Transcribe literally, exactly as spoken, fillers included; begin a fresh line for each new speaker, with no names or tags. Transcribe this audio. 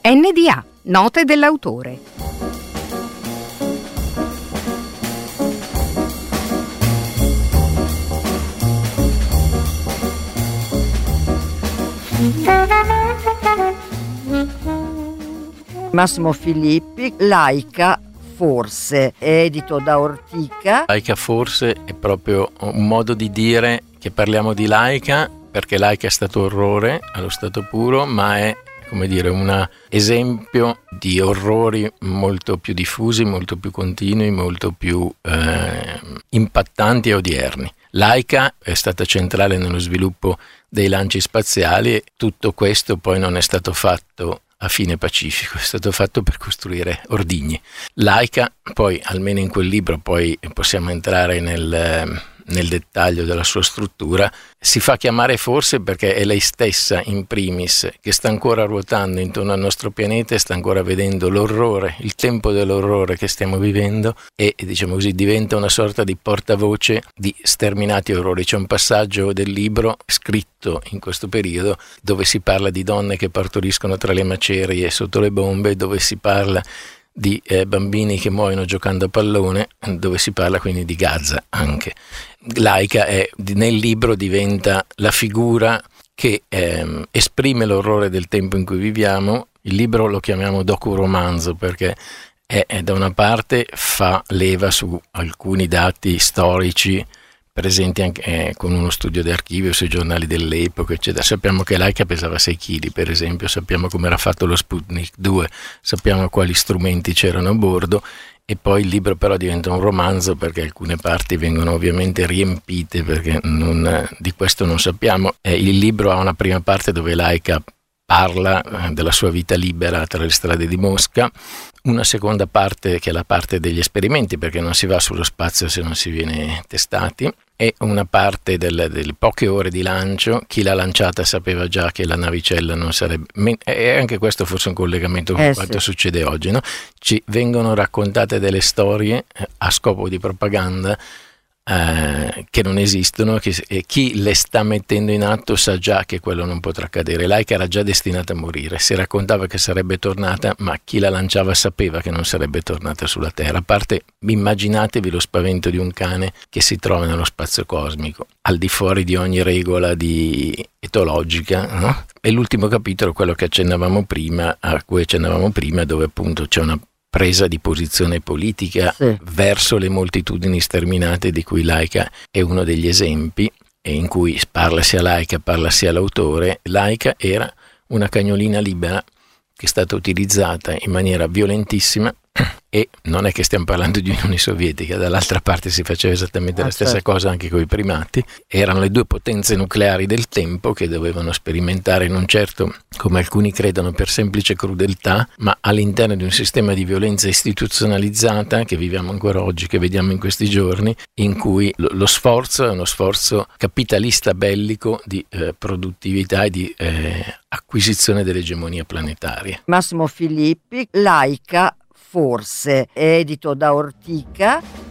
N D A, note dell'autore.
Massimo Filippi, Laika forse, è edito da Ortica.
Laika forse è proprio un modo di dire che parliamo di Laika, perché Laika è stato orrore allo stato puro, ma è, come dire, un esempio di orrori molto più diffusi, molto più continui, molto più eh, impattanti e odierni. Laika è stata centrale nello sviluppo dei lanci spaziali e tutto questo poi non è stato fatto a fine pacifico, è stato fatto per costruire ordigni. Laika, poi almeno in quel libro, poi possiamo entrare nel, nel dettaglio della sua struttura, si fa chiamare forse perché è lei stessa in primis che sta ancora ruotando intorno al nostro pianeta e sta ancora vedendo l'orrore, il tempo dell'orrore che stiamo vivendo e, diciamo così, diventa una sorta di portavoce di sterminati orrori. C'è un passaggio del libro scritto in questo periodo dove si parla di donne che partoriscono tra le macerie sotto le bombe, dove si parla di eh, bambini che muoiono giocando a pallone, dove si parla quindi di Gaza anche. Laika è, nel libro diventa la figura che ehm, esprime l'orrore del tempo in cui viviamo. Il libro lo chiamiamo docu-romanzo perché è, è da una parte fa leva su alcuni dati storici presenti anche eh, con uno studio di archivio sui giornali dell'epoca, eccetera. Sappiamo che Laika pesava sei chili, per esempio, sappiamo come era fatto lo Sputnik due, sappiamo quali strumenti c'erano a bordo, e poi il libro però diventa un romanzo perché alcune parti vengono ovviamente riempite perché non, di questo non sappiamo. Eh, il libro ha una prima parte dove Laika parla eh, della sua vita libera tra le strade di Mosca, una seconda parte che è la parte degli esperimenti perché non si va sullo spazio se non si viene testati, e una parte del, delle poche ore di lancio. Chi l'ha lanciata sapeva già che la navicella non sarebbe, e anche questo forse un collegamento con
eh
quanto
sì.
succede oggi, no? Ci vengono raccontate delle storie eh, a scopo di propaganda eh, che non esistono, che, e chi le sta mettendo in atto sa già che quello non potrà accadere. Laika era già destinata a morire, si raccontava che sarebbe tornata, ma chi la lanciava sapeva che non sarebbe tornata sulla Terra. A parte, immaginatevi lo spavento di un cane che si trova nello spazio cosmico, al di fuori di ogni regola di etologica, no? E l'ultimo capitolo, quello che accennavamo prima, a cui accennavamo prima, dove appunto c'è una presa di posizione politica sì. verso le moltitudini sterminate di cui Laika è uno degli esempi, e in cui parla sia Laika, parla sia l'autore. Laika era una cagnolina libera che è stata utilizzata in maniera violentissima, e non è che stiamo parlando di Unione Sovietica, dall'altra parte si faceva esattamente ah, la stessa certo. cosa anche con i primati. Erano le due potenze nucleari del tempo che dovevano sperimentare, non certo come alcuni credono per semplice crudeltà, ma all'interno di un sistema di violenza istituzionalizzata che viviamo ancora oggi, che vediamo in questi giorni, in cui lo, lo sforzo è uno sforzo capitalista bellico di eh, produttività e di eh, acquisizione dell'egemonia planetaria.
Massimo Filippi, Laika forse, è edito da Ortica.